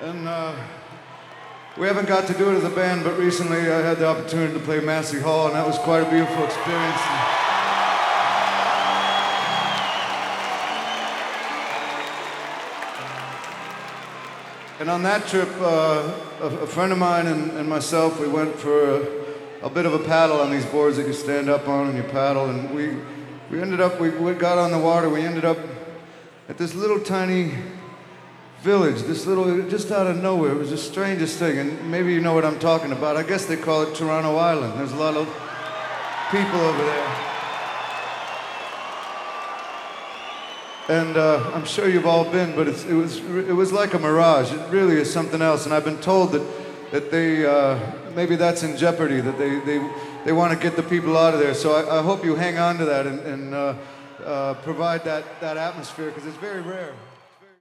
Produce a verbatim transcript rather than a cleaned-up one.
And uh, we haven't got to do it as a band, but recently I had the opportunity to play Massey Hall, and that was quite a beautiful experience. And on that trip, uh, a, a friend of mine and, and myself, we went for a, a bit of a paddle on these boards that you stand up on and you paddle, and we, we ended up, we, we got on the water, we ended up at this little tiny village, this little, just out of nowhere. It was the strangest thing, and maybe you know what I'm talking about. I guess they call it Toronto Island. There's a lot of people over there. And uh, I'm sure you've all been, but it's, it was it was like a mirage. It really is something else. And I've been told that that they uh, maybe that's in jeopardy. That they they they want to get the people out of there. So I, I hope you hang on to that and, and uh, uh, provide that that atmosphere, because it's very rare.